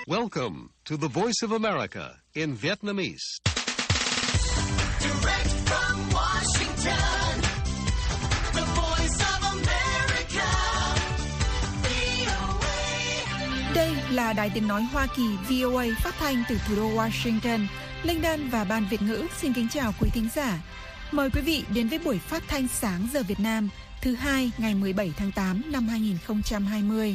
Welcome to the Voice of America in Vietnamese. Direct from Washington, the Voice of America, VOA. Đây là Đài Tiếng Nói Hoa Kỳ VOA phát thanh từ thủ đô Washington. Linh Đan và Ban Việt ngữ xin kính chào quý thính giả. Mời quý vị đến với buổi phát thanh sáng giờ Việt Nam thứ hai ngày 17 tháng 8 năm 2020.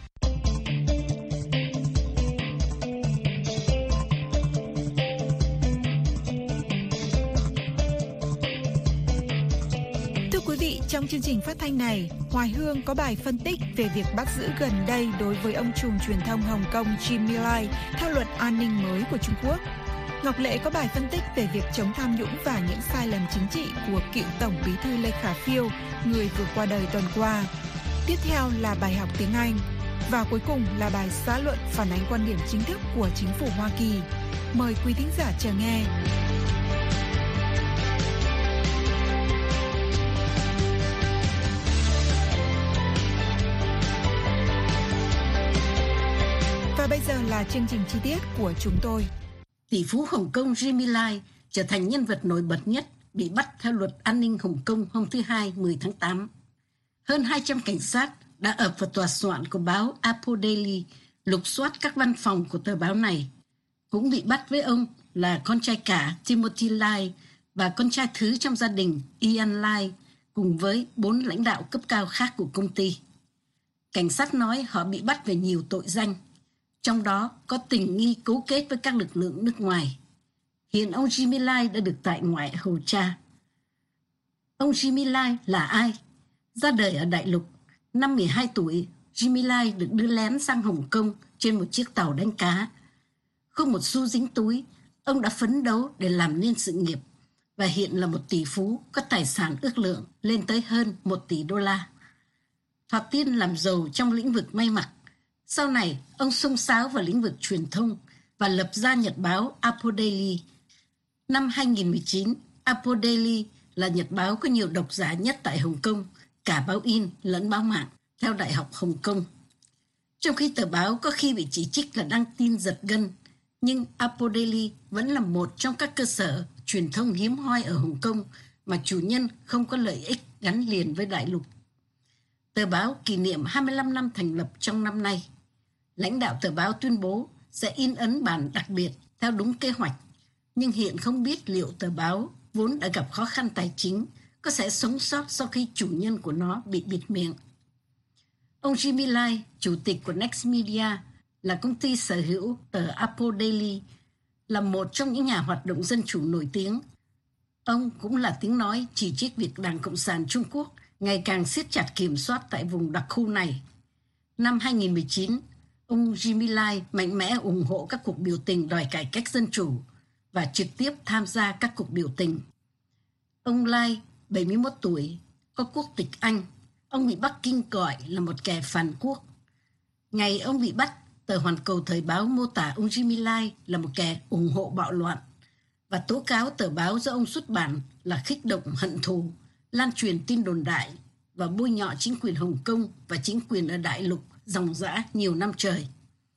Trong chương trình phát thanh này, Hoài Hương có bài phân tích về việc bắt giữ gần đây đối với ông trùm truyền thông Hồng Kông Jimmy Lai theo luật an ninh mới của Trung Quốc. Ngọc Lệ có bài phân tích về việc chống tham nhũng và những sai lầm chính trị của cựu Tổng bí thư Lê Khả Phiêu, người vừa qua đời tuần qua. Tiếp theo là bài học tiếng Anh. Và cuối cùng là bài xã luận phản ánh quan điểm chính thức của chính phủ Hoa Kỳ. Mời quý thính giả chờ nghe. Bây giờ là chương trình chi tiết của chúng tôi. Tỷ phú Hồng Kông Jimmy Lai trở thành nhân vật nổi bật nhất bị bắt theo luật an ninh Hồng Kông hôm thứ Hai 10 tháng 8. Hơn 200 cảnh sát đã ập vào tòa soạn của báo Apple Daily, lục soát các văn phòng của tờ báo này. Cũng bị bắt với ông là con trai cả Timothy Lai và con trai thứ trong gia đình Ian Lai, cùng với 4 lãnh đạo cấp cao khác của công ty. Cảnh sát nói họ bị bắt về nhiều tội danh, trong đó có tình nghi cấu kết với các lực lượng nước ngoài. Hiện ông Jimmy Lai đã được tại ngoại hầu tra. Ông Jimmy Lai là ai? Ra đời ở Đại Lục, năm 12 tuổi, Jimmy Lai được đưa lén sang Hồng Kông trên một chiếc tàu đánh cá. Không một xu dính túi, ông đã phấn đấu để làm nên sự nghiệp và hiện là một tỷ phú có tài sản ước lượng lên tới hơn 1 tỷ đô la. Thoạt tiên làm giàu trong lĩnh vực may mặc. Sau này, ông xông xáo vào lĩnh vực truyền thông và lập ra nhật báo Apple Daily. Năm 2019, Apple Daily là nhật báo có nhiều độc giả nhất tại Hồng Kông, cả báo in lẫn báo mạng, theo Đại học Hồng Kông. Trong khi tờ báo có khi bị chỉ trích là đăng tin giật gân, nhưng Apple Daily vẫn là một trong các cơ sở truyền thông hiếm hoi ở Hồng Kông mà chủ nhân không có lợi ích gắn liền với Đại Lục. Tờ báo kỷ niệm 25 năm thành lập trong năm nay. Lãnh đạo tờ báo tuyên bố sẽ in ấn bản đặc biệt theo đúng kế hoạch, nhưng hiện không biết liệu tờ báo vốn đã gặp khó khăn tài chính có sẽ sống sót sau khi chủ nhân của nó bị bịt miệng. Ông Jimmy Lai, chủ tịch của Next Media, là công ty sở hữu tờ Apple Daily, là một trong những nhà hoạt động dân chủ nổi tiếng. Ông cũng là tiếng nói chỉ trích việc Đảng Cộng sản Trung Quốc ngày càng siết chặt kiểm soát tại vùng đặc khu này. Năm 2019, ông Jimmy Lai mạnh mẽ ủng hộ các cuộc biểu tình đòi cải cách dân chủ và trực tiếp tham gia các cuộc biểu tình. Ông Lai, 71 tuổi, có quốc tịch Anh. Ông bị Bắc Kinh gọi là một kẻ phản quốc. Ngày ông bị bắt, tờ Hoàn Cầu Thời báo mô tả ông Jimmy Lai là một kẻ ủng hộ bạo loạn và tố cáo tờ báo do ông xuất bản là kích động hận thù, lan truyền tin đồn đại và bôi nhọ chính quyền Hồng Kông và chính quyền ở Đại Lục ròng rã nhiều năm trời.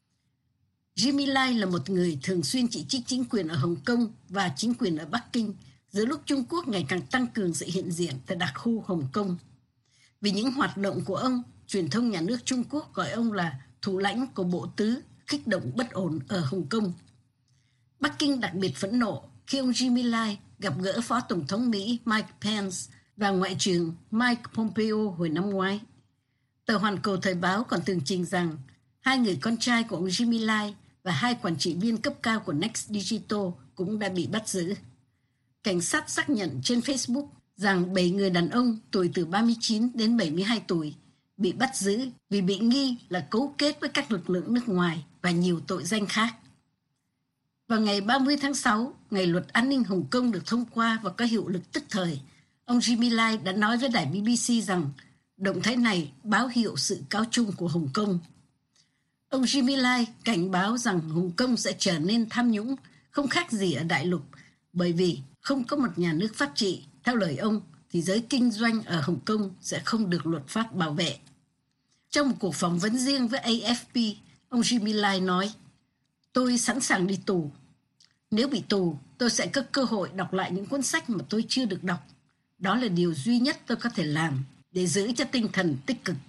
Jimmy Lai là một người thường xuyên chỉ trích chính quyền ở Hồng Kông và chính quyền ở Bắc Kinh giữa lúc Trung Quốc ngày càng tăng cường sự hiện diện tại đặc khu Hồng Kông. Vì những hoạt động của ông, truyền thông nhà nước Trung Quốc gọi ông là thủ lãnh của bộ tứ kích động bất ổn ở Hồng Kông. Bắc Kinh đặc biệt phẫn nộ khi ông Jimmy Lai gặp gỡ Phó Tổng thống Mỹ Mike Pence và Ngoại trưởng Mike Pompeo hồi năm ngoái. Tờ Hoàn Cầu Thời báo còn tường trình rằng 2 người con trai của ông Jimmy Lai và 2 quản trị viên cấp cao của Next Digital cũng đã bị bắt giữ. Cảnh sát xác nhận trên Facebook rằng 7 người đàn ông tuổi từ 39 đến 72 tuổi bị bắt giữ vì bị nghi là cấu kết với các lực lượng nước ngoài và nhiều tội danh khác. Vào ngày 30 tháng 6, ngày luật an ninh Hồng Kông được thông qua và có hiệu lực tức thời, ông Jimmy Lai đã nói với đài BBC rằng động thái này báo hiệu sự cao chung của Hồng Kông. Ông Jimmy Lai cảnh báo rằng Hồng Kông sẽ trở nên tham nhũng, không khác gì ở Đại Lục, bởi vì không có một nhà nước pháp trị. Theo lời ông, thì giới kinh doanh ở Hồng Kông sẽ không được luật pháp bảo vệ. Trong một cuộc phỏng vấn riêng với AFP, ông Jimmy Lai nói, Tôi sẵn sàng đi tù. Nếu bị tù, tôi sẽ có cơ hội đọc lại những cuốn sách mà tôi chưa được đọc. Đó là điều duy nhất tôi có thể làm để giữ cho tinh thần tích cực.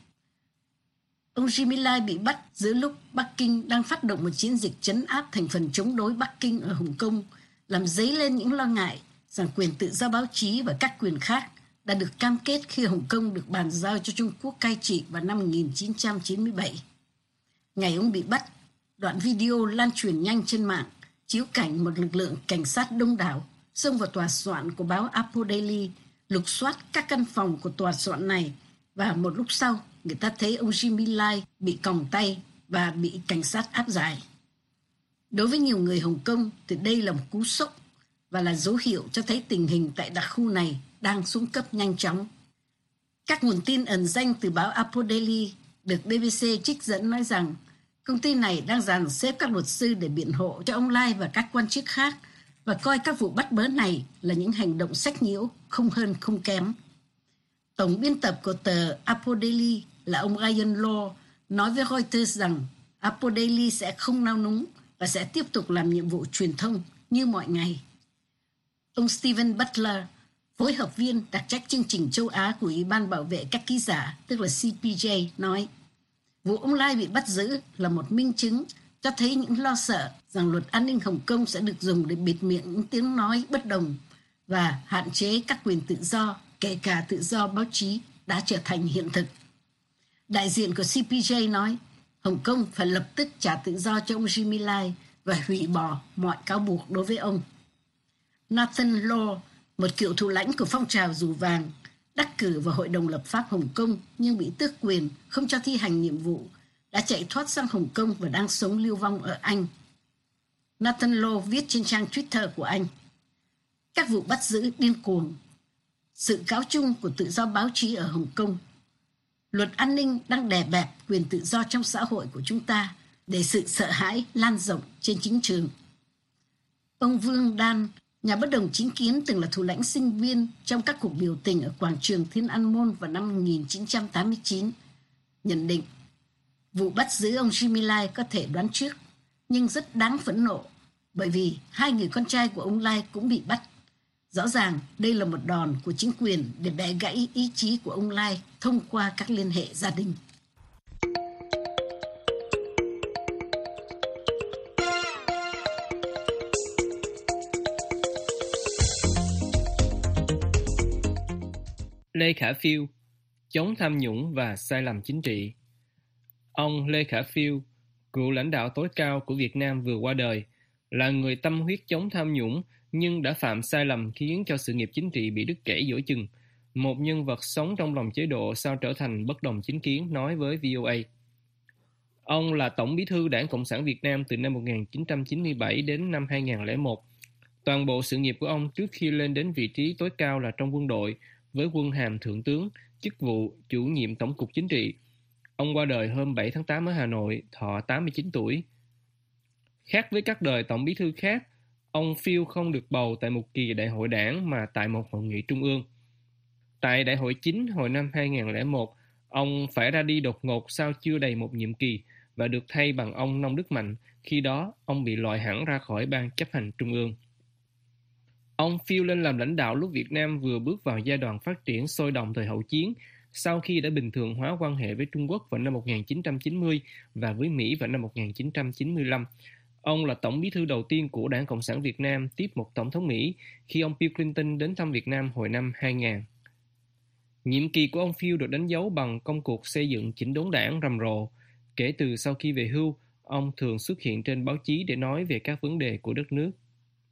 Ông Jimmy Lai bị bắt giữa lúc Bắc Kinh đang phát động một chiến dịch trấn áp thành phần chống đối Bắc Kinh ở Hồng Kông, làm dấy lên những lo ngại rằng quyền tự do báo chí và các quyền khác đã được cam kết khi Hồng Kông được bàn giao cho Trung Quốc cai trị vào năm 1997. Ngày ông bị bắt, đoạn video lan truyền nhanh trên mạng chiếu cảnh một lực lượng cảnh sát đông đảo xông vào tòa soạn của báo Apple Daily, lục soát các căn phòng của tòa soạn này, và một lúc sau, người ta thấy ông Jimmy Lai bị còng tay và bị cảnh sát áp giải. Đối với nhiều người Hồng Kông thì đây là một cú sốc và là dấu hiệu cho thấy tình hình tại đặc khu này đang xuống cấp nhanh chóng. Các nguồn tin ẩn danh từ báo Apple Daily được BBC trích dẫn nói rằng công ty này đang dàn xếp các luật sư để biện hộ cho ông Lai và các quan chức khác và coi các vụ bắt bớ này là những hành động sách nhiễu, không hơn không kém. Tổng biên tập của tờ Apple Daily là ông Ryan Law nói với Reuters rằng Apple Daily sẽ không nao núng và sẽ tiếp tục làm nhiệm vụ truyền thông như mọi ngày. Ông Stephen Butler, phối hợp viên đặc trách chương trình châu Á của Ủy ban bảo vệ các ký giả, tức là CPJ, nói vụ ông Lai bị bắt giữ là một minh chứng cho thấy những lo sợ rằng luật an ninh Hồng Kông sẽ được dùng để bịt miệng những tiếng nói bất đồng và hạn chế các quyền tự do, kể cả tự do báo chí, đã trở thành hiện thực. Đại diện của CPJ nói Hồng Kông phải lập tức trả tự do cho ông Jimmy Lai và hủy bỏ mọi cáo buộc đối với ông. Nathan Law, một cựu thủ lãnh của phong trào Dù Vàng, đắc cử vào Hội đồng lập pháp Hồng Kông nhưng bị tước quyền, không cho thi hành nhiệm vụ, đã chạy thoát sang Hồng Kông và đang sống lưu vong ở Anh. Nathan Law viết trên trang Twitter của anh: các vụ bắt giữ điên cuồng, sự cáo chung của tự do báo chí ở Hồng Kông. Luật an ninh đang đè bẹp quyền tự do trong xã hội của chúng ta để sự sợ hãi lan rộng trên chính trường. Ông Vương Đan, nhà bất đồng chính kiến từng là thủ lãnh sinh viên trong các cuộc biểu tình ở quảng trường Thiên An Môn vào năm 1989, nhận định vụ bắt giữ ông Jimmy Lai có thể đoán trước, nhưng rất đáng phẫn nộ bởi vì hai người con trai của ông Lai cũng bị bắt. Rõ ràng đây là một đòn của chính quyền để bẻ gãy ý chí của ông Lai thông qua các liên hệ gia đình. Lê Khả Phiêu, chống tham nhũng và sai lầm chính trị. Ông Lê Khả Phiêu, cựu lãnh đạo tối cao của Việt Nam vừa qua đời, là người tâm huyết chống tham nhũng nhưng đã phạm sai lầm khiến cho sự nghiệp chính trị bị đứt gãy giữa chừng. Một nhân vật sống trong lòng chế độ sao trở thành bất đồng chính kiến, nói với VOA. Ông là Tổng Bí thư Đảng Cộng sản Việt Nam từ năm 1997 đến năm 2001. Toàn bộ sự nghiệp của ông trước khi lên đến vị trí tối cao là trong quân đội, với quân hàm thượng tướng, chức vụ chủ nhiệm Tổng cục Chính trị. Ông qua đời hôm 7 tháng 8 ở Hà Nội, thọ 89 tuổi. Khác với các đời Tổng Bí thư khác, ông Phiêu không được bầu tại một kỳ đại hội đảng mà tại một hội nghị trung ương. Tại đại hội chính hồi năm 2001, ông phải ra đi đột ngột sau chưa đầy một nhiệm kỳ và được thay bằng ông Nông Đức Mạnh, khi đó ông bị loại hẳn ra khỏi ban chấp hành trung ương. Ông Phiêu lên làm lãnh đạo lúc Việt Nam vừa bước vào giai đoạn phát triển sôi động thời hậu chiến, sau khi đã bình thường hóa quan hệ với Trung Quốc vào năm 1990 và với Mỹ vào năm 1995. Ông là Tổng Bí thư đầu tiên của Đảng Cộng sản Việt Nam tiếp một Tổng thống Mỹ khi ông Bill Clinton đến thăm Việt Nam hồi năm 2000. Nhiệm kỳ của ông Phiêu được đánh dấu bằng công cuộc xây dựng chỉnh đốn đảng rầm rộ. Kể từ sau khi về hưu, ông thường xuất hiện trên báo chí để nói về các vấn đề của đất nước.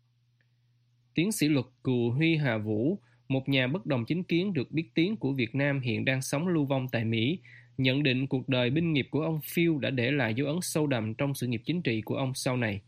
Tiến sĩ luật Cù Huy Hà Vũ, một nhà bất đồng chính kiến được biết tiếng của Việt Nam hiện đang sống lưu vong tại Mỹ, nhận định cuộc đời binh nghiệp của ông Phiêu đã để lại dấu ấn sâu đậm trong sự nghiệp chính trị của ông sau này.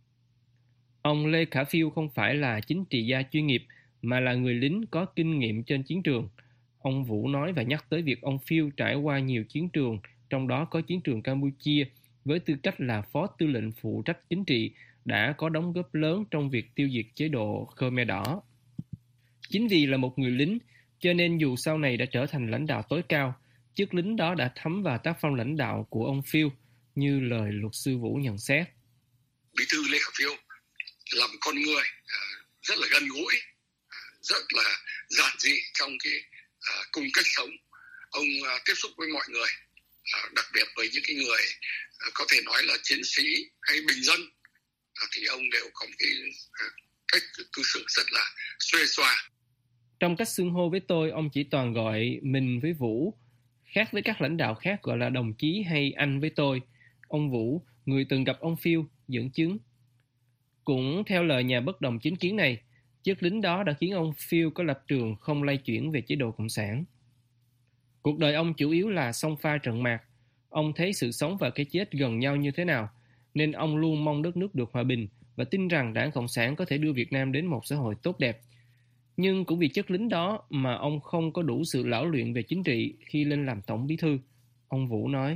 Ông Lê Khả Phiêu không phải là chính trị gia chuyên nghiệp, mà là người lính có kinh nghiệm trên chiến trường. Ông Vũ nói và nhắc tới việc ông Phiêu trải qua nhiều chiến trường, trong đó có chiến trường Campuchia, với tư cách là phó tư lệnh phụ trách chính trị, đã có đóng góp lớn trong việc tiêu diệt chế độ Khmer Đỏ. Chính vì là một người lính, cho nên dù sau này đã trở thành lãnh đạo tối cao, chức lính đó đã thấm vào tác phong lãnh đạo của ông Phiêu, như lời luật sư Vũ nhận xét. Bí thư Lê Khả Phiêu là một con người rất là gần gũi, rất là giản dị trong cái cung cách sống. Ông tiếp xúc với mọi người, đặc biệt với những cái người có thể nói là chiến sĩ hay bình dân, thì ông đều có một cái cách cư xử rất là xuê xoa. Trong cách xưng hô với tôi, ông chỉ toàn gọi mình với Vũ, khác với các lãnh đạo khác gọi là đồng chí hay anh với tôi. Ông Vũ, người từng gặp ông Phiêu, dẫn chứng. Cũng theo lời nhà bất đồng chính kiến này, chất lính đó đã khiến ông Phiêu có lập trường không lay chuyển về chế độ Cộng sản. Cuộc đời ông chủ yếu là song pha trận mạc. Ông thấy sự sống và cái chết gần nhau như thế nào, nên ông luôn mong đất nước được hòa bình và tin rằng Đảng Cộng sản có thể đưa Việt Nam đến một xã hội tốt đẹp. Nhưng cũng vì chất lính đó mà ông không có đủ sự lão luyện về chính trị khi lên làm Tổng Bí thư, ông Vũ nói.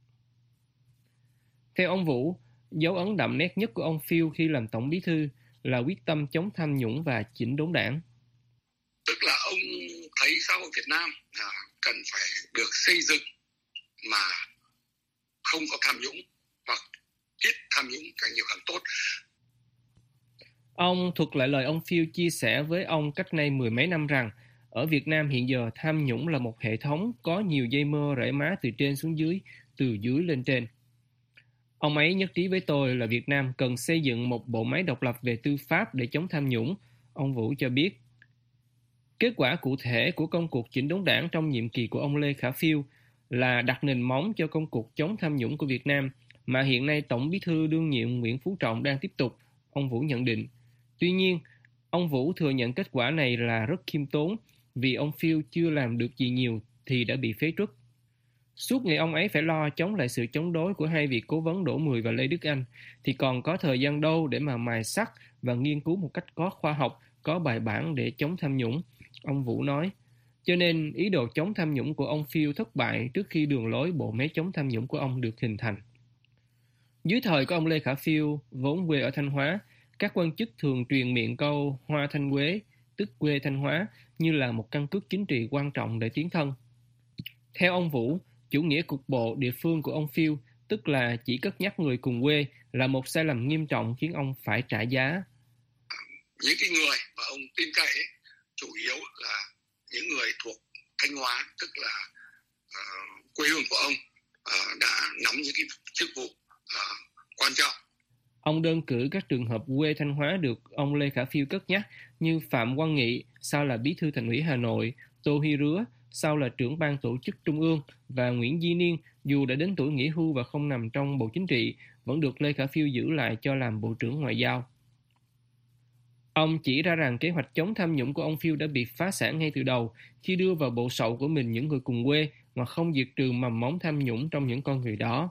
Theo ông Vũ, dấu ấn đậm nét nhất của ông Phiêu khi làm Tổng Bí thư là quyết tâm chống tham nhũng và chỉnh đốn đảng. Tức là ông thấy xã hội Việt Nam cần phải được xây dựng mà không có tham nhũng, hoặc ít tham nhũng càng nhiều càng tốt. Ông thuật lại lời ông Phiêu chia sẻ với ông cách nay 10 mấy năm rằng ở Việt Nam hiện giờ tham nhũng là một hệ thống có nhiều dây mơ rễ má từ trên xuống dưới, từ dưới lên trên. Ông ấy nhất trí với tôi là Việt Nam cần xây dựng một bộ máy độc lập về tư pháp để chống tham nhũng, ông Vũ cho biết. Kết quả cụ thể của công cuộc chỉnh đốn đảng trong nhiệm kỳ của ông Lê Khả Phiêu là đặt nền móng cho công cuộc chống tham nhũng của Việt Nam mà hiện nay Tổng Bí thư đương nhiệm Nguyễn Phú Trọng đang tiếp tục, ông Vũ nhận định. Tuy nhiên, ông Vũ thừa nhận kết quả này là rất khiêm tốn vì ông Phiêu chưa làm được gì nhiều thì đã bị phế truất. Suốt ngày ông ấy phải lo chống lại sự chống đối của hai vị cố vấn Đỗ Mười và Lê Đức Anh thì còn có thời gian đâu để mà mài sắt và nghiên cứu một cách có khoa học, có bài bản để chống tham nhũng, ông Vũ nói. Cho nên ý đồ chống tham nhũng của ông Phiêu thất bại trước khi đường lối bộ máy chống tham nhũng của ông được hình thành. Dưới thời của ông Lê Khả Phiêu, vốn quê ở Thanh Hóa, các quan chức thường truyền miệng câu Hoa Thanh Quế, tức quê Thanh Hóa, như là một căn cước chính trị quan trọng để tiến thân. Theo ông Vũ, chủ nghĩa cục bộ địa phương của ông Phiêu, tức là chỉ cất nhắc người cùng quê, là một sai lầm nghiêm trọng khiến ông phải trả giá. Những cái người mà ông tin cậy chủ yếu là những người thuộc Thanh Hóa, tức là quê hương của ông, đã nắm những cái chức vụ quan trọng. Ông đơn cử các trường hợp quê Thanh Hóa được ông Lê Khả Phiêu cất nhắc như Phạm Quang Nghị, sau là Bí thư Thành ủy Hà Nội, Tô Huy Rứa, sau là trưởng ban tổ chức Trung ương, và Nguyễn Duy Niên, dù đã đến tuổi nghỉ hưu và không nằm trong Bộ Chính trị, vẫn được Lê Khả Phiêu giữ lại cho làm Bộ trưởng Ngoại giao. Ông chỉ ra rằng kế hoạch chống tham nhũng của ông Phiêu đã bị phá sản ngay từ đầu khi đưa vào bộ sậu của mình những người cùng quê mà không diệt trừ mầm móng tham nhũng trong những con người đó.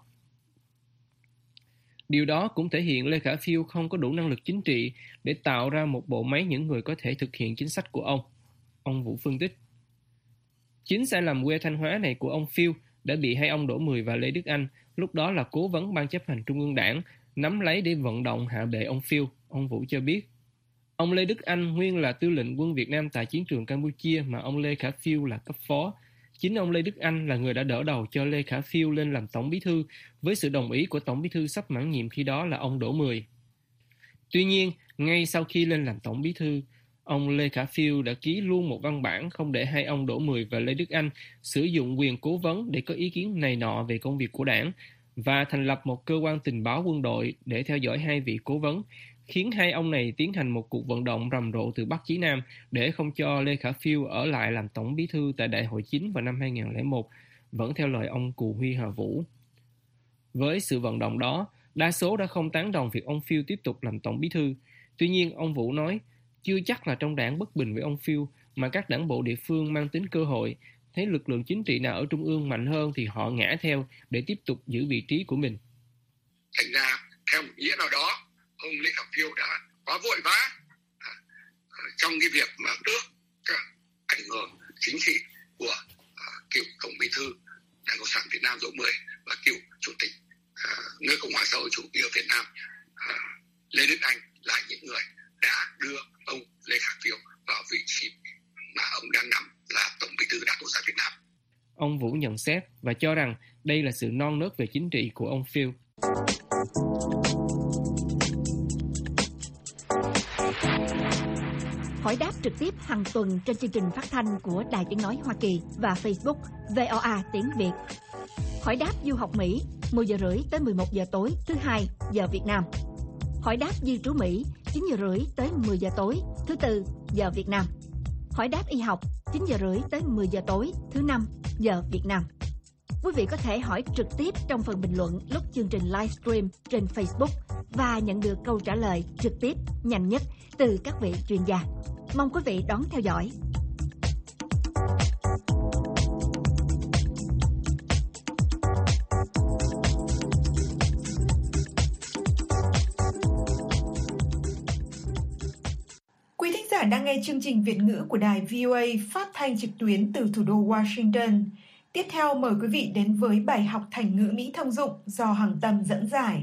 Điều đó cũng thể hiện Lê Khả Phiêu không có đủ năng lực chính trị để tạo ra một bộ máy những người có thể thực hiện chính sách của ông. Ông Vũ phân tích. Chính sai lầm quê Thanh Hóa này của ông Phiêu đã bị hai ông Đỗ Mười và Lê Đức Anh, lúc đó là cố vấn Ban chấp hành Trung ương Đảng, nắm lấy để vận động hạ bệ ông Phiêu, ông Vũ cho biết. Ông Lê Đức Anh nguyên là tư lệnh quân Việt Nam tại chiến trường Campuchia mà ông Lê Khả Phiêu là cấp phó. Chính ông Lê Đức Anh là người đã đỡ đầu cho Lê Khả Phiêu lên làm Tổng Bí thư với sự đồng ý của Tổng Bí thư sắp mãn nhiệm khi đó là ông Đỗ Mười. Tuy nhiên, ngay sau khi lên làm Tổng Bí thư, ông Lê Khả Phiêu đã ký luôn một văn bản không để hai ông Đỗ Mười và Lê Đức Anh sử dụng quyền cố vấn để có ý kiến này nọ về công việc của đảng và thành lập một cơ quan tình báo quân đội để theo dõi hai vị cố vấn, khiến hai ông này tiến hành một cuộc vận động rầm rộ từ Bắc chí Nam để không cho Lê Khả Phiêu ở lại làm Tổng Bí thư tại Đại hội 9 vào năm 2001, vẫn theo lời ông Cù Huy Hà Vũ. Với sự vận động đó, đa số đã không tán đồng việc ông Phiêu tiếp tục làm Tổng Bí thư. Tuy nhiên, ông Vũ nói, chưa chắc là trong đảng bất bình với ông Phiêu, mà các đảng bộ địa phương mang tính cơ hội, thấy lực lượng chính trị nào ở Trung ương mạnh hơn thì họ ngã theo để tiếp tục giữ vị trí của mình. Thành ra, theo một nghĩa nào đó, ông Lê Khả Phiêu đã quá vội vã trong cái việc mà tước ảnh hưởng chính trị của cựu Tổng Bí thư Đảng Cộng sản Việt Nam Đỗ Mười và cựu Chủ tịch nước Cộng hòa xã hội chủ nghĩa Việt Nam Lê Đức Anh là những người đã đưa ông Lê Khả Phiêu vào vị trí mà ông đang nắm là Tổng Bí thư Đảng Cộng sản Việt Nam. Ông Vũ nhận xét và cho rằng đây là sự non nớt về chính trị của ông Phiêu. Hỏi đáp trực tiếp hàng tuần trên chương trình phát thanh của Đài Tiếng Nói Hoa Kỳ và Facebook VOA Tiếng Việt. Hỏi đáp du học Mỹ 10 giờ rưỡi tới 11 giờ tối thứ Hai giờ Việt Nam. Hỏi đáp di trú Mỹ 9 giờ rưỡi tới 10 giờ tối thứ Tư giờ Việt Nam. Hỏi đáp y học 9 giờ rưỡi tới 10 giờ tối thứ Năm giờ Việt Nam. Quý vị có thể hỏi trực tiếp trong phần bình luận lúc chương trình livestream trên Facebook và nhận được câu trả lời trực tiếp nhanh nhất từ các vị chuyên gia. Mong quý vị đón theo dõi. Quý thính giả đang nghe chương trình Việt ngữ của đài VOA phát thanh trực tuyến từ thủ đô Washington. Tiếp theo mời quý vị đến với bài học thành ngữ Mỹ thông dụng do Hằng Tâm dẫn giải.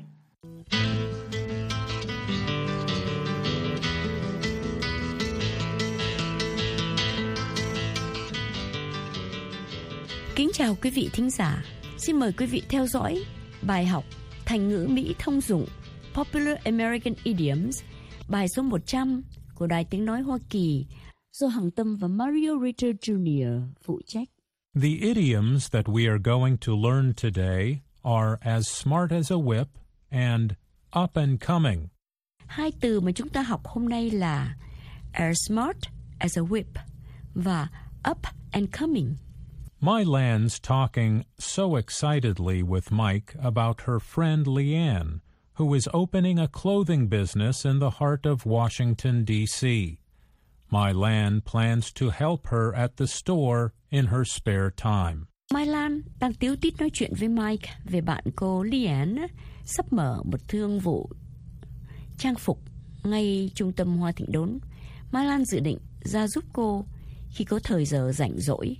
Kính chào quý vị thính giả. Xin mời quý vị theo dõi bài học thành ngữ Mỹ thông dụng Popular American Idioms, bài số 100 của Đài Tiếng Nói Hoa Kỳ do Hằng Tâm và Mario Ritter Jr. phụ trách. The idioms that we are going to learn today are as smart as a whip and up and coming. Hai từ mà chúng ta học hôm nay là as smart as a whip và up and coming. My Land's talking so excitedly with Mike about her friend Leanne, who is opening a clothing business in the heart of Washington, D.C. My Land plans to help her at the store in her spare time. Mai Lan đang tíu tít nói chuyện với Mike về bạn cô Leanne sắp mở một thương vụ trang phục ngay trung tâm Hoa Thịnh Đốn. Mai Lan dự định ra giúp cô khi có thời giờ rảnh rỗi.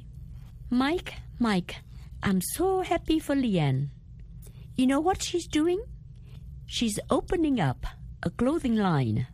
Mike, I'm so happy for Leanne. You know what she's doing? She's opening up a clothing line.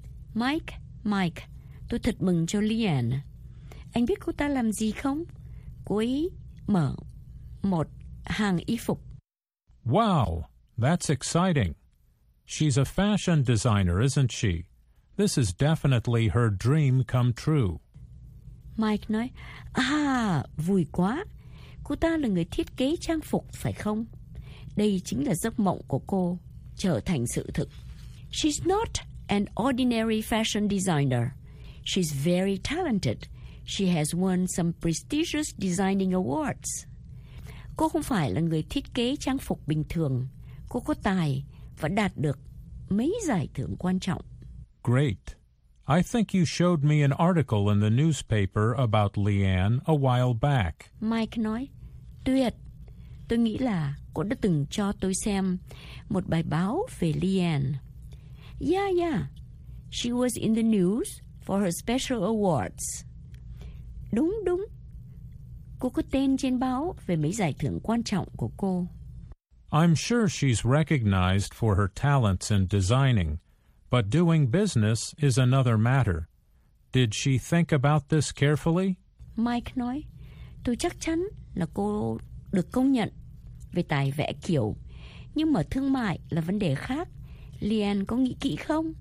Mike, tôi thật mừng cho Leanne. Anh biết cô ta làm gì không? Cô ấy mở một hàng y phục. Wow, that's exciting. She's a fashion designer, isn't she? This is definitely her dream come true. Mike nói, vui quá. Cô ta là người thiết kế trang phục, phải không? Đây chính là giấc mộng của cô trở thành sự thực. She's not an ordinary fashion designer. She's very talented. She has won some prestigious designing awards. Cô không phải là người thiết kế trang phục bình thường. Cô có tài và đạt được mấy giải thưởng quan trọng. Great. I think you showed me an article in the newspaper about Leanne a while back. Mike nói, tuyệt. Tôi nghĩ là cô đã từng cho tôi xem một bài báo về Leanne. Yeah. She was in the news for her special awards. Đúng. Cô có tên trên báo về mấy giải thưởng quan trọng của cô. I'm sure she's recognized for her talents in designing, but doing business is another matter. Did she think about this carefully? Mike nói, tôi chắc chắn là cô được công nhận về tài vẽ kiểu, nhưng mà thương mại là vấn đề khác. Leanne có nghĩ kỹ không?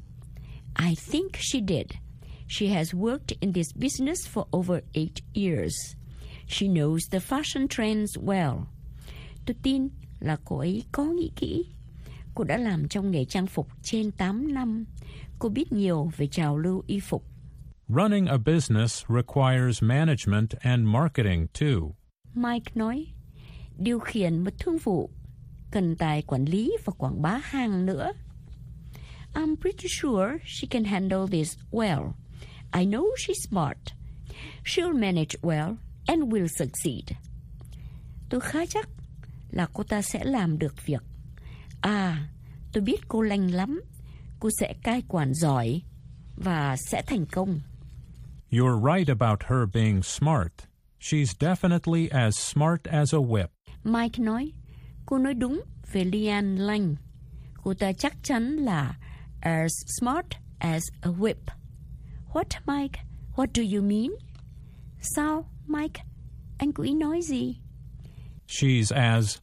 I think she did. She has worked in this business for over 8 years. She knows the fashion trends well. Tôi tin là cô ấy có nghĩ kỹ. Cô đã làm trong nghề trang phục trên 8 năm. Cô biết nhiều về trào lưu y phục. Running a business requires management and marketing too. Mike nói, điều khiển một thương vụ cần tài quản lý và quảng bá hàng nữa. I'm pretty sure she can handle this well. I know she's smart. She'll manage well and will succeed. Tôi khá chắc là cô ta sẽ làm được việc. Tôi biết cô lanh lắm. Cô sẽ cai quản giỏi và sẽ thành công. You're right about her being smart. She's definitely as smart as a whip. Mike nói, cô nói đúng về Leanne lanh. Cô ta chắc chắn là as smart as a whip. What, Mike? What do you mean? Sao, Mike? Anh có ý nói gì? She's as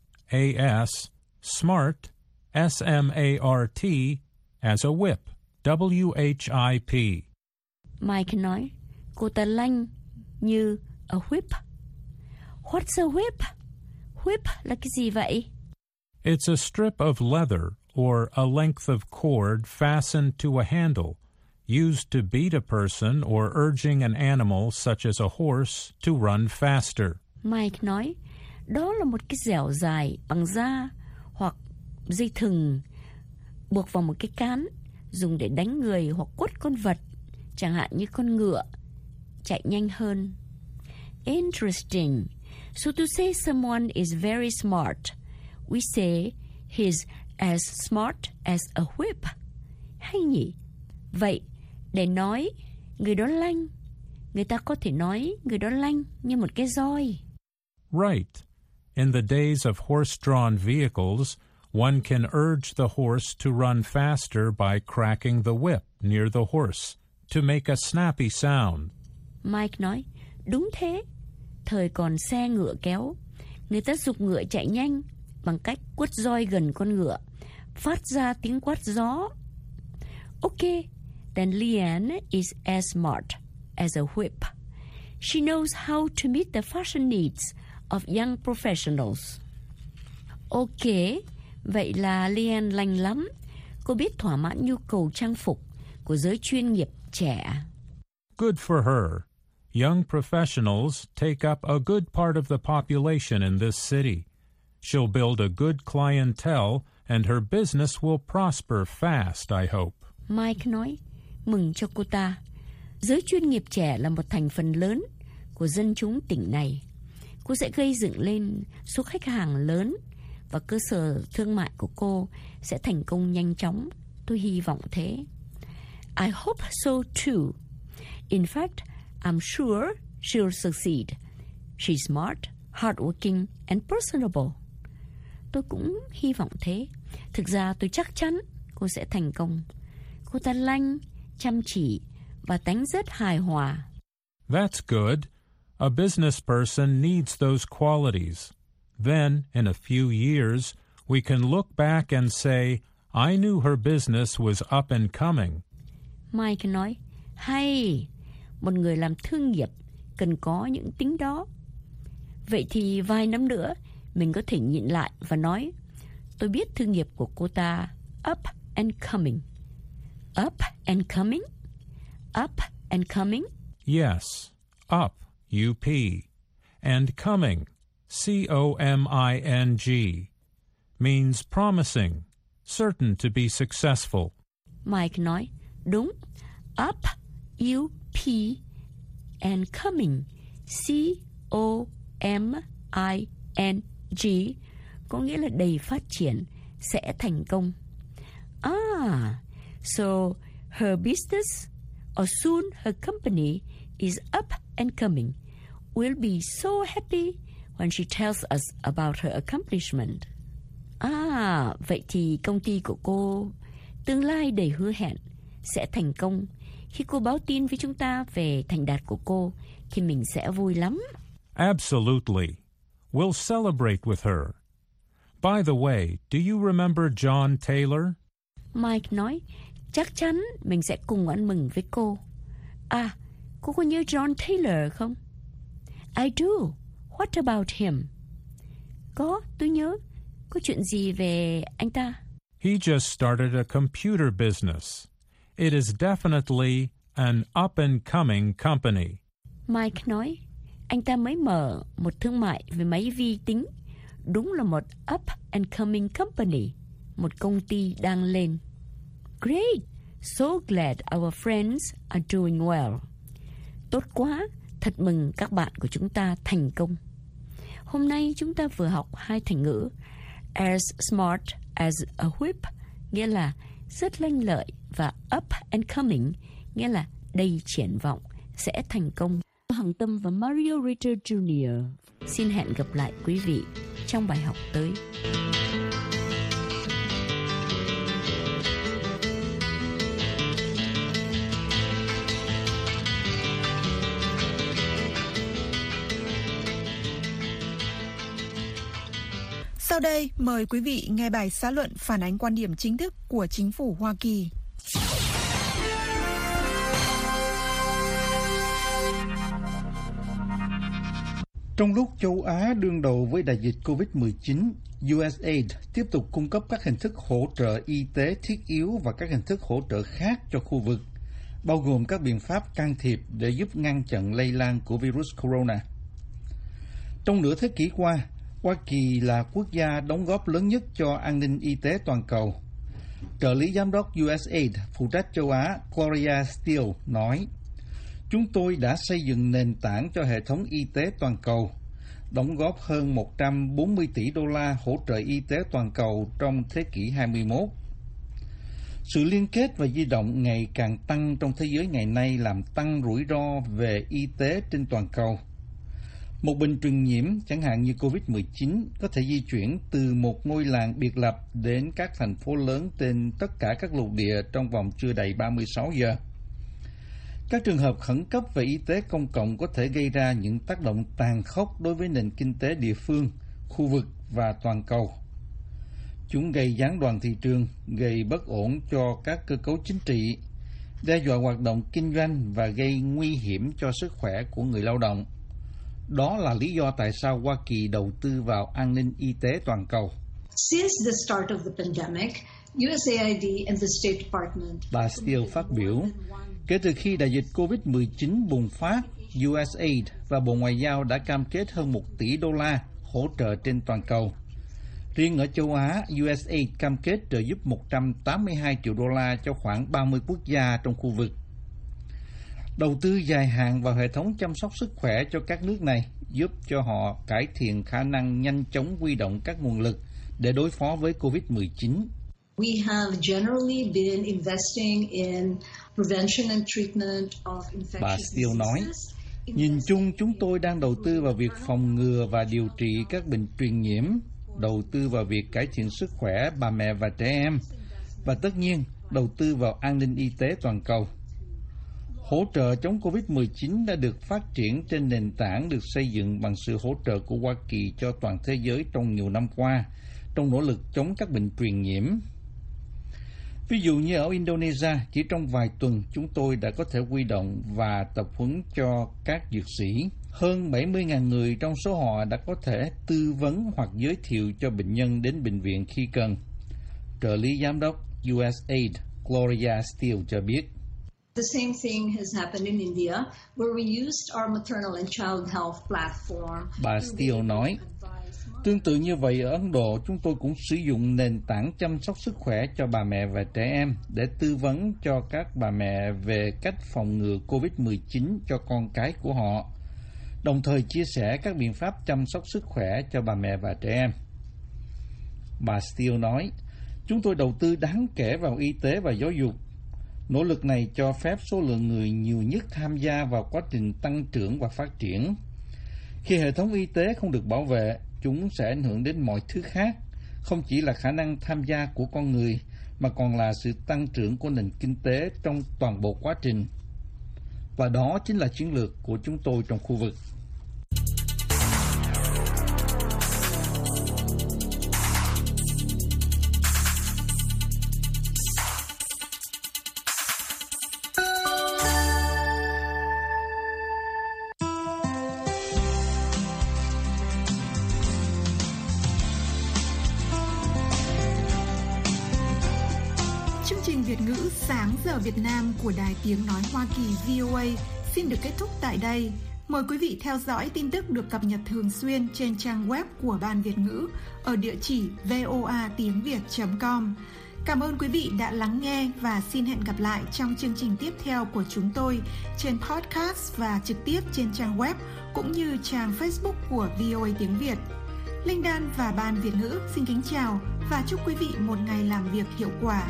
smart, SMART, as a whip, WHIP. Mike nói, cô ta lanh như a whip. What's a whip? Whip là cái gì vậy? It's a strip of leather or a length of cord fastened to a handle, used to beat a person or urging an animal such as a horse to run faster. Mike nói, đó là một cái dẻo dài bằng da hoặc dây thừng buộc vào một cái cán, dùng để đánh người hoặc quất con vật, chẳng hạn như con ngựa, chạy nhanh hơn. Interesting. So to say someone is very smart, we say he's as smart as a whip. Hay nhỉ? Vậy, để nói người đó lanh, người ta có thể nói người đó lanh như một cái roi. Right. In the days of horse-drawn vehicles, one can urge the horse to run faster by cracking the whip near the horse to make a snappy sound. Mike nói, đúng thế. Thời còn xe ngựa kéo, người ta giục ngựa chạy nhanh bằng cách quất roi gần con ngựa, phát ra tiếng quát gió. Okay, then Leanne is as smart as a whip. She knows how to meet the fashion needs of young professionals. Okay, vậy là Leanne lanh lắm. Cô biết thỏa mãn nhu cầu trang phục của giới chuyên nghiệp trẻ. Good for her. Young professionals take up a good part of the population in this city. She'll build a good clientele and her business will prosper fast, I hope. Mike nói, mừng cho cô ta. Giới chuyên nghiệp trẻ là một thành phần lớn của dân chúng tỉnh này. Cô sẽ gây dựng lên số khách hàng lớn và cơ sở thương mại của cô sẽ thành công nhanh chóng. Tôi hy vọng thế. I hope so too. In fact, I'm sure she'll succeed. She's smart, hardworking and personable. Tôi cũng hy vọng thế. Thực ra tôi chắc chắn cô sẽ thành công. Cô ta lanh, chăm chỉ và tánh rất hài hòa. That's good. A business person needs those qualities. Then, in a few years, we can look back and say, I knew her business was up and coming. Mike nói, hay, một người làm thương nghiệp cần có những tính đó. Vậy thì vài năm nữa, mình có thể nhìn lại và nói, tôi biết thương nghiệp của cô ta up and coming. Up and coming? Up and coming? Yes, up, U-P, and coming, C-O-M-I-N-G, means promising, certain to be successful. Mike nói, đúng, up, U-P, and coming, C-O-M-I-N-G, có nghĩa là đầy phát triển, sẽ thành công. Ah, so her business, or soon her company, is up and coming. We'll be so happy when she tells us about her accomplishment. À, vậy thì công ty của cô tương lai đầy hứa hẹn sẽ thành công. Khi cô báo tin với chúng ta về thành đạt của cô thì mình sẽ vui lắm. Absolutely. We'll celebrate with her. By the way, do you remember John Taylor? Mike nói, chắc chắn mình sẽ cùng ăn mừng với cô. À, cô có nhớ John Taylor không? I do. What about him? Có, tôi nhớ. Có chuyện gì về anh ta? He just started a computer business. It is definitely an up-and-coming company. Mike nói, anh ta mới mở một thương mại về máy vi tính. Đúng là một up-and-coming company, một công ty đang lên. Great! So glad our friends are doing well. Tốt quá! Thật mừng các bạn của chúng ta thành công. Hôm nay chúng ta vừa học hai thành ngữ as smart as a whip, nghĩa là rất lanh lợi, và up and coming, nghĩa là đầy triển vọng, sẽ thành công. Hằng Tâm và Mario Ritter Jr. xin hẹn gặp lại quý vị trong bài học tới. Sau đây, mời quý vị nghe bài xã luận phản ánh quan điểm chính thức của chính phủ Hoa Kỳ. Trong lúc châu Á đương đầu với đại dịch COVID-19, USAID tiếp tục cung cấp các hình thức hỗ trợ y tế thiết yếu và các hình thức hỗ trợ khác cho khu vực, bao gồm các biện pháp can thiệp để giúp ngăn chặn lây lan của virus corona. Trong nửa thế kỷ qua, Hoa Kỳ là quốc gia đóng góp lớn nhất cho an ninh y tế toàn cầu. Trợ lý giám đốc USAID phụ trách châu Á Gloria Steele nói, chúng tôi đã xây dựng nền tảng cho hệ thống y tế toàn cầu, đóng góp hơn 140 tỷ đô la hỗ trợ y tế toàn cầu trong thế kỷ 21. Sự liên kết và di động ngày càng tăng trong thế giới ngày nay làm tăng rủi ro về y tế trên toàn cầu. Một bệnh truyền nhiễm, chẳng hạn như COVID-19, có thể di chuyển từ một ngôi làng biệt lập đến các thành phố lớn trên tất cả các lục địa trong vòng chưa đầy 36 giờ. Các trường hợp khẩn cấp về y tế công cộng có thể gây ra những tác động tàn khốc đối với nền kinh tế địa phương, khu vực và toàn cầu. Chúng gây gián đoạn thị trường, gây bất ổn cho các cơ cấu chính trị, đe dọa hoạt động kinh doanh và gây nguy hiểm cho sức khỏe của người lao động. Đó là lý do tại sao Hoa Kỳ đầu tư vào an ninh y tế toàn cầu. Since the start of the pandemic, USAID and the State Department. Bà Steele phát biểu, kể từ khi đại dịch COVID-19 bùng phát, USAID và Bộ Ngoại giao đã cam kết hơn 1 tỷ đô la hỗ trợ trên toàn cầu. Riêng ở châu Á, USAID cam kết trợ giúp 182 triệu đô la cho khoảng 30 quốc gia trong khu vực. Đầu tư dài hạn vào hệ thống chăm sóc sức khỏe cho các nước này giúp cho họ cải thiện khả năng nhanh chóng huy động các nguồn lực để đối phó với COVID-19. We have generally been investing in prevention and treatment of infectious Bà Steele nói, nhìn chung chúng tôi đang đầu tư vào việc phòng ngừa và điều trị các bệnh truyền nhiễm, đầu tư vào việc cải thiện sức khỏe bà mẹ và trẻ em, và tất nhiên đầu tư vào an ninh y tế toàn cầu. Hỗ trợ chống COVID-19 đã được phát triển trên nền tảng được xây dựng bằng sự hỗ trợ của Hoa Kỳ cho toàn thế giới trong nhiều năm qua, trong nỗ lực chống các bệnh truyền nhiễm. Ví dụ như ở Indonesia, chỉ trong vài tuần chúng tôi đã có thể huy động và tập huấn cho các dược sĩ. Hơn 70.000 người trong số họ đã có thể tư vấn hoặc giới thiệu cho bệnh nhân đến bệnh viện khi cần. Trợ lý giám đốc USAID Gloria Steele cho biết. The same thing has happened in India, where we used our maternal and child health platform. Bà Steele nói, tương tự như vậy ở Ấn Độ, chúng tôi cũng sử dụng nền tảng chăm sóc sức khỏe cho bà mẹ và trẻ em để tư vấn cho các bà mẹ về cách phòng ngừa COVID-19 cho con cái của họ, đồng thời chia sẻ các biện pháp chăm sóc sức khỏe cho bà mẹ và trẻ em. Bà Steele nói, chúng tôi đầu tư đáng kể vào y tế và giáo dục. Nỗ lực này cho phép số lượng người nhiều nhất tham gia vào quá trình tăng trưởng và phát triển. Khi hệ thống y tế không được bảo vệ, chúng sẽ ảnh hưởng đến mọi thứ khác, không chỉ là khả năng tham gia của con người, mà còn là sự tăng trưởng của nền kinh tế trong toàn bộ quá trình. Và đó chính là chiến lược của chúng tôi trong khu vực. Việt ngữ Sáng giờ Việt Nam của Đài Tiếng Nói Hoa Kỳ VOA xin được kết thúc tại đây. Mời quý vị theo dõi tin tức được cập nhật thường xuyên trên trang web của Ban Việt ngữ ở địa chỉ voatiengviet.com. Cảm ơn quý vị đã lắng nghe và xin hẹn gặp lại trong chương trình tiếp theo của chúng tôi trên podcast và trực tiếp trên trang web cũng như trang Facebook của VOA Tiếng Việt. Linh Đan và Ban Việt ngữ xin kính chào và chúc quý vị một ngày làm việc hiệu quả.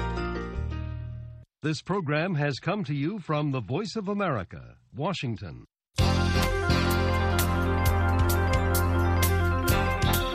This program has come to you from the Voice of America, Washington.